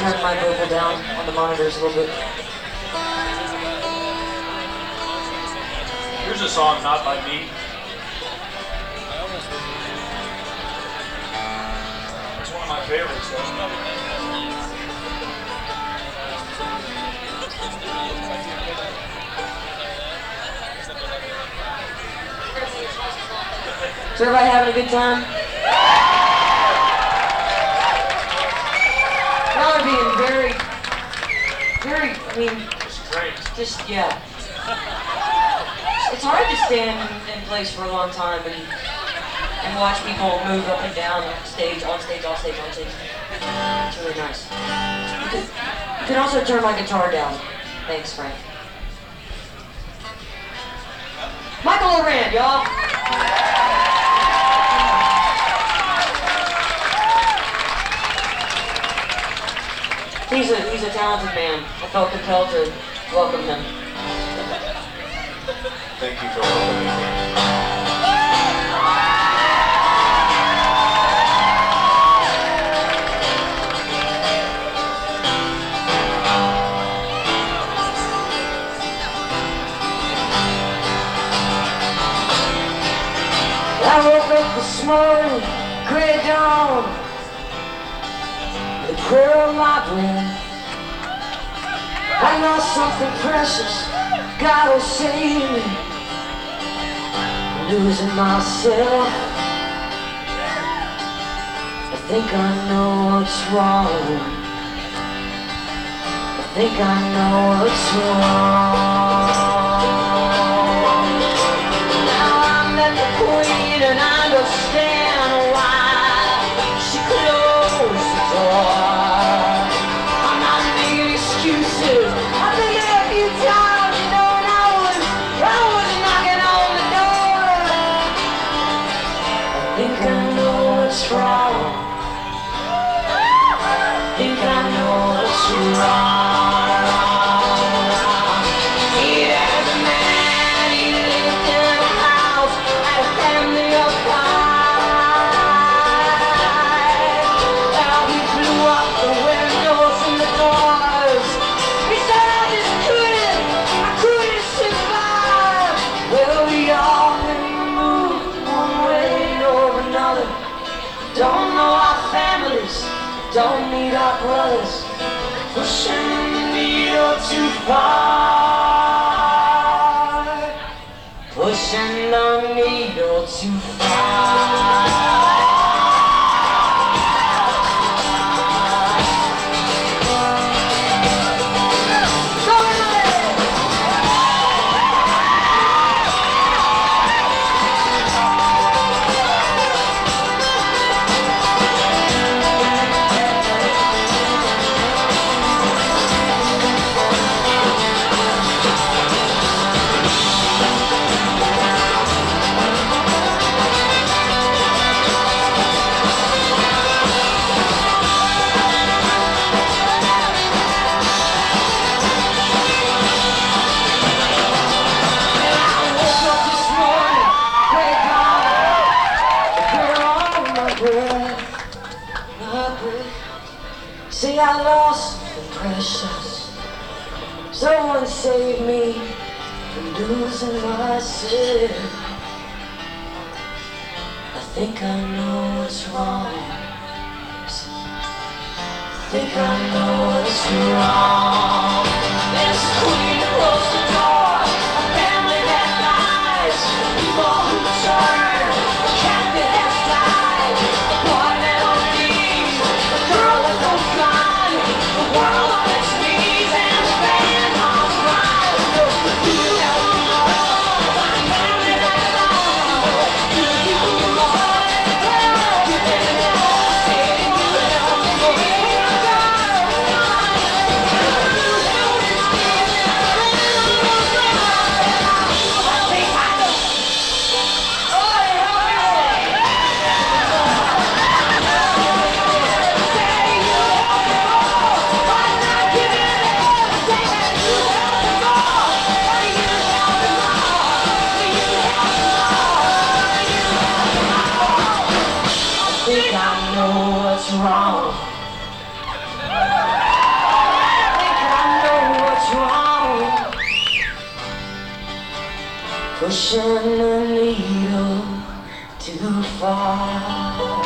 turn my vocal down on the monitors a little bit. Here's a song not by me. It's one of my favorites though. Is everybody having a good time? Y'all are being very, I mean, just, yeah. It's hard to stand in place for a long time and watch people move up and down stage, on stage, off stage, on stage. It's really nice. You can also turn my guitar down. Thanks, Frank. Michael Oran, y'all. He's a talented man. I felt compelled to welcome him. Thank you for welcoming me. I woke up this morning, gray dawn, the prayer of my brain. I lost something precious, God will save me. I'm losing myself. I think I know what's wrong. I think I know what's wrong. Now I met the Queen and I understand why she closed the door. I'm not making excuses. I've been there a few times, you know, and I was knocking on the door. I think I know what's wrong. I think I know what's wrong. There's a man, he lived in a house, had a family of five. Now he blew up the windows and the doors. He said I couldn't survive. Well, we all moved one way or another. Don't know our families, don't meet our brothers. Pushing the needle too far. Pushing the needle too far. See, I lost the precious. Someone save me from losing myself. I think I know what's wrong. I think I know what's wrong. There's a queen who closed the door, a family that dies, people who turn, a cat that has died, a boy that'll leave, a girl with no gun, the world on its knees and the band on fire. You help me love my family that's lost. You love you didn't say you help me. I think I know what's wrong. pushing the needle too far.